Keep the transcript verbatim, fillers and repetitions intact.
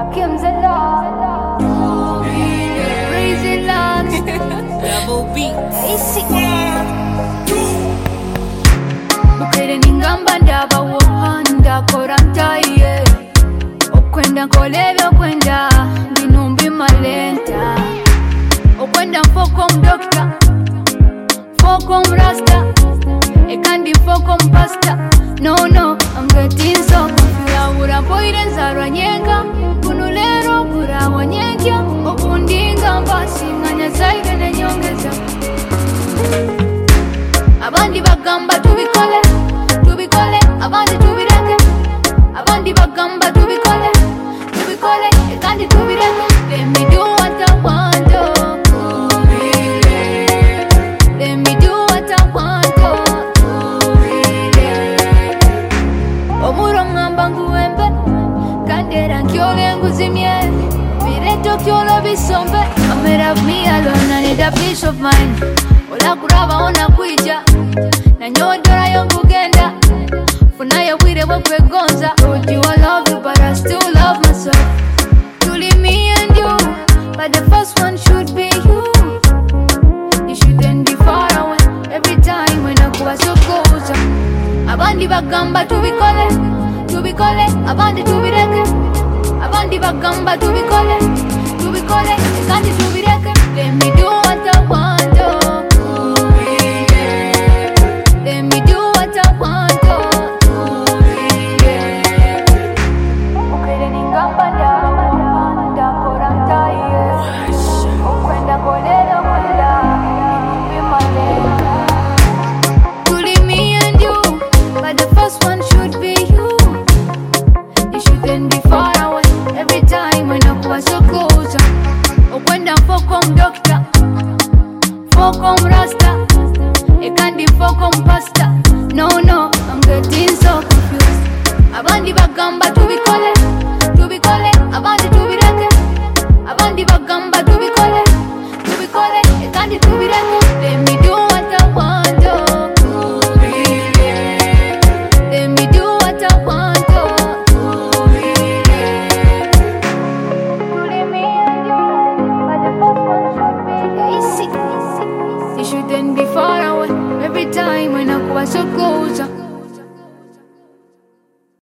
Akim Zella, Crazy Lance, Double beat. Easy. Bukere ningamba ndaba wohanda korantaye okwenda nkolebe okwenda binumbi malenta okwenda mfoko mdokta foko mrasta ekandi foko mpasta. No no, I'm getting so confused. Ura boire nzarwa nyenga kunulero kura wanyekya okundinga mbasi nganya zaide ne nyongeza. Abandi bagamba tubikole tubikole abandi tubireke abandi bagamba tubikole tubikole ekandi tubireke. Let me do what I want, oh, let me do what I want, oh, omuro ngamba nguwembe kandera nkyole nguzimye bireto kyolo bisombe. I made up me alone, I need a peace of mind. Ola kuraba ona kuija na nyodora yongugenda funayo bwire bwekwegonza. Told you I love you but I still love myself. Truly me and you, but the first one should be you. You shouldn't be far away every time when I go so close. Abandi bagamba tubikole tubikole abandi tubireke abandi bagamba tubikole tubikole kandi tubireke. Let me do what I want, oh, let me do what I want, oh, ukere ningamba ndaba korantaye okwenda kolera kwenda bimalenta. Truly me and you, but the first one should be you. You shouldn't be far away every time when I was so close. Okwenda mfoko mdokta foko mrasta ekandi foko mpasta. No no, I'm getting so confused. Abandi bagamba tubikole tubikole abandi tubireke abandi bagamba tubikole tubikole ekandi tubireke. Let me do what I want, oh, let me do what I want, oh, truly me and you, but the first one should be easy. You shouldn't be far away every time when I go so close.